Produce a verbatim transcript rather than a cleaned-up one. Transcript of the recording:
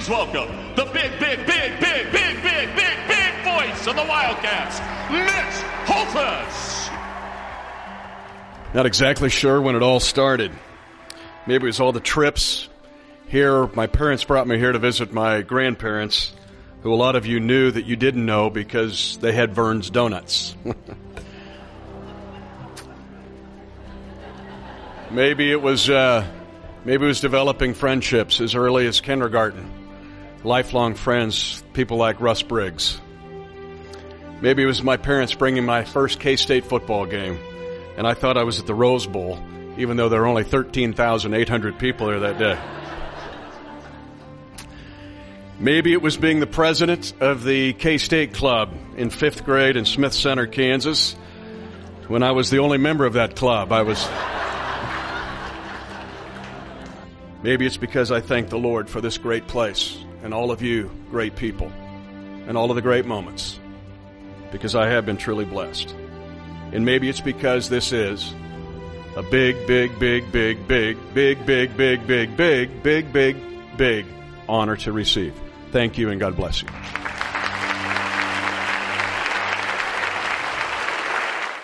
Please welcome the big, big, big, big, big, big, big, big voice of the Wildcats, Mitch Holthus. Not exactly sure when it all started. Maybe it was all the trips. Here, my parents brought me here to visit my grandparents, who a lot of you knew that you didn't know because they had Vern's Donuts. Maybe it was, uh, maybe it was developing friendships as early as kindergarten. Lifelong friends, people like Russ Briggs. Maybe it was my parents bringing my first K-State football game, and I thought I was at the Rose Bowl, even though there were only thirteen thousand eight hundred people there that day. Maybe it was being the president of the K-State Club in fifth grade in Smith Center, Kansas. When I was the only member of that club, I was... Maybe it's because I thank the Lord for this great place and all of you great people and all of the great moments, because I have been truly blessed. And maybe it's because this is a big, big, big, big, big, big, big, big, big, big, big, big, big honor to receive. Thank you, and God bless you.